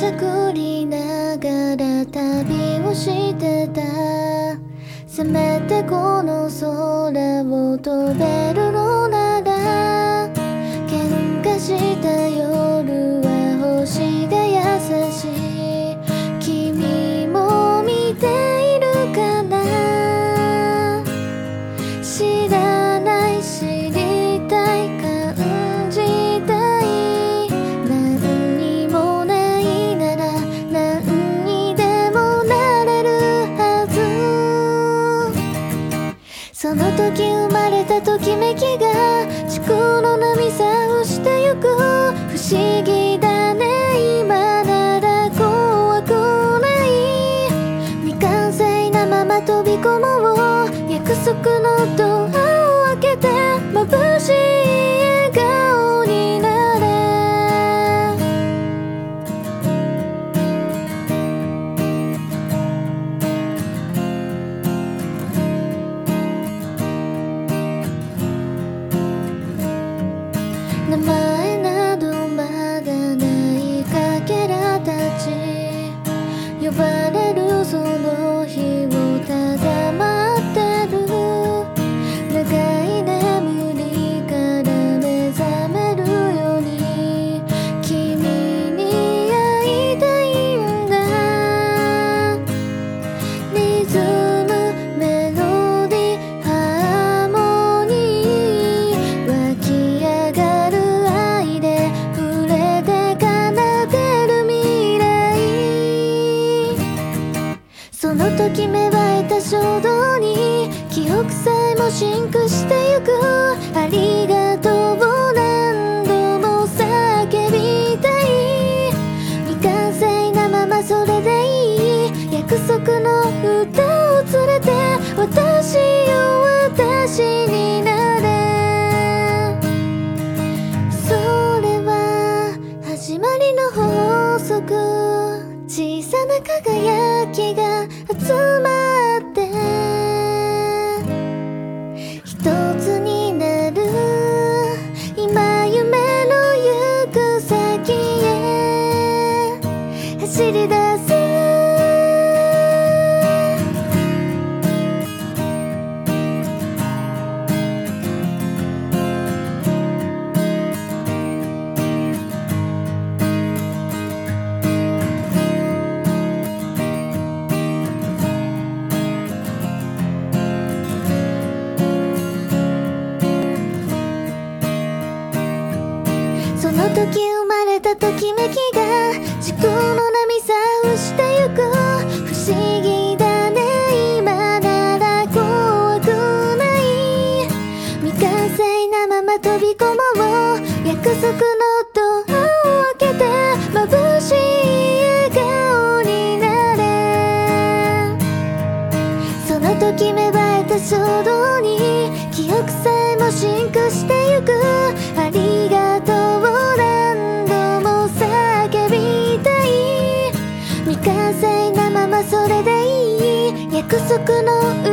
しゃくりながら旅をしてた。せめてこの空を飛べるのなら、喧嘩した夜は星が優しい。君も見ているかな。知らない知りたい感じたい。何にもないなら何にでもなれるはず。その時生まれたときめきが時空の波さをしてゆく。不思議だね今なら怖くない。未完成なまま飛び込もう。約束のドアを開けて眩しい笑顔になれ。名前などまだないかけらたち。呼ばれるその日をただ待ってる。長い眠りから目覚めるように君に会いたいんだ。リズムメロディハーモニー湧き上がる愛で触れて奏でる未来。そのとき芽生えた衝動に記憶さえもシンクしてゆく。ありがとうを何度も叫びたい。未完成なままそれでいい。約束の歌を連れて私よ私になれ。それは始まりの法則。小さな輝きが集まって一つになる。今夢の行く先へ走り出す。その時生まれたときめきが時空の波さをしてゆく。不思議だね今なら怖くない。未完成なまま飛び込もう。約束のドアを開けて眩しい笑顔になれ。その時芽生えた衝動に記憶さえもシンクしてゆく。ありがとうを何度も叫びたい。未完成なままそれでいい。約束の